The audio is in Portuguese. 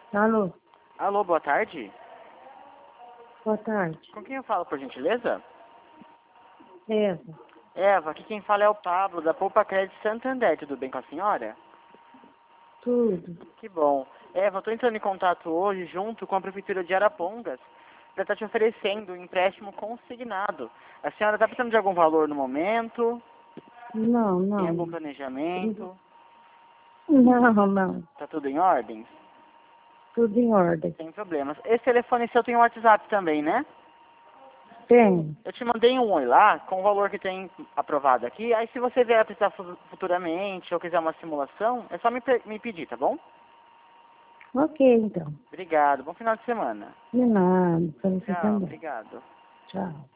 Alô, Alô, boa tarde. boa tarde. Com quem eu falo, por gentileza? Eva, Eva, aqui quem fala é o Pablo, da Poupa Crédito Santander. Tudo bem com a senhora? tudo. Que bom. Eva, eu tô entrando em contato hoje junto com a Prefeitura de Arapongas para estar te oferecendo um empréstimo consignado. A senhora está precisando de algum valor no momento? Não, Tem algum não. planejamento? Não, não. Tá tudo em ordem? Tudo em ordem. Sem problemas. Esse telefone seu tem o WhatsApp também, né? Tem. Eu te mandei um oi lá com o valor que tem aprovado aqui. Aí se você vier a precisar futuramente ou quiser uma simulação, é só me pedir, tá bom? Ok, então. Obrigado. Bom final de semana. De nada, pra você Tchau. também. Obrigado. Tchau.